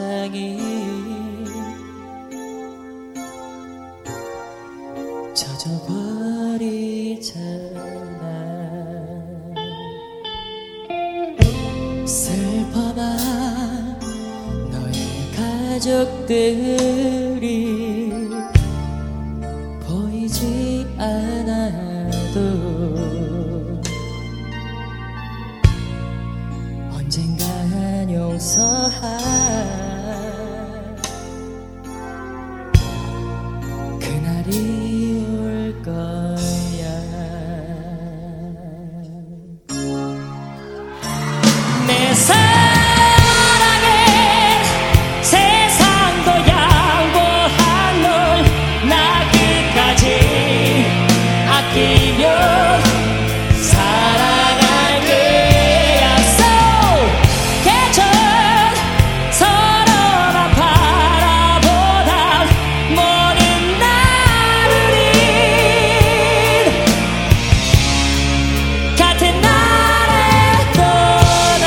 세상이 젖어버리잖아. 슬퍼만 너의 가족들이 보이지 않아도 언젠간 용서할 그날이 올 거야. 내 사랑에 세상도 양보한 널 나 끝까지 아끼며 사랑할게. 약속 계절 서로만 바라보다 모든 나를 같은 날에 떠나.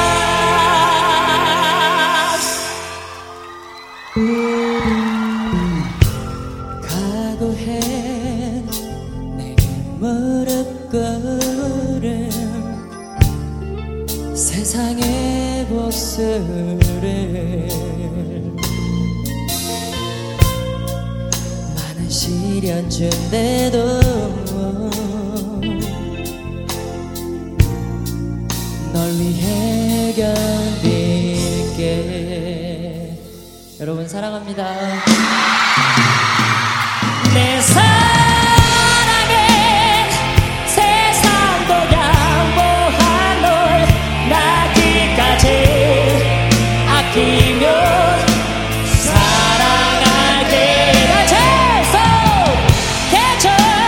각오해 내게 무릎 꿇은 세상의 복수를. 많은 시련 준대도 널 위해 견딜게. 여러분 사랑합니다. 내 사랑에 세상도 양보한 널 나 끝까지 아끼며 사랑할게. 계속 계절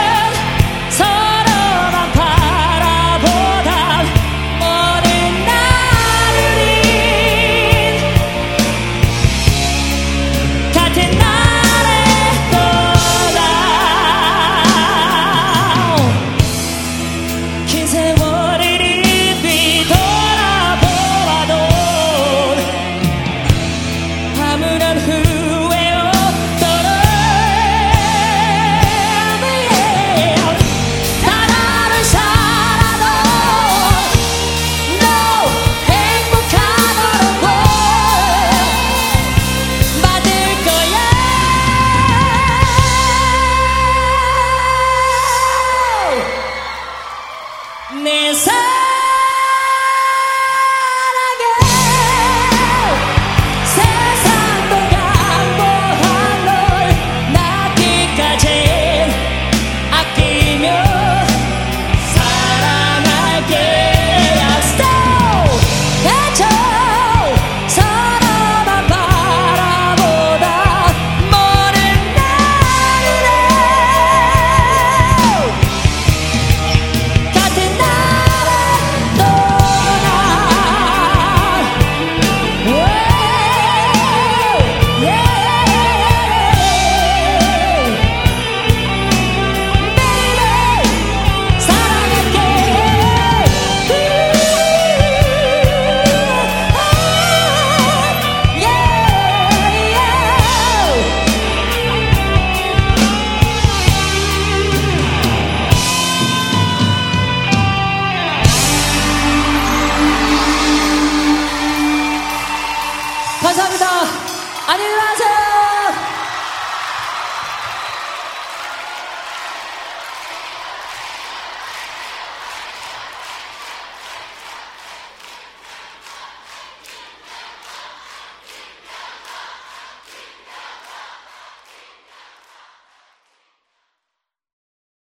서로만 바라보다 모든 나를 같은 날에 떠나. 긴 세월을 뒤돌아보아도 아무런 후회 없도록 다 나를 살아도 너 행복하도록 받을 거야. 내 사랑에 세상도 양보한 널 나 끝까지 아끼며 사랑할게. 약속 계절 서로만 바라보다 모든 나를 같은 날에 떠나. Baby 사랑할게. 감사합니다. 안녕히 가세요.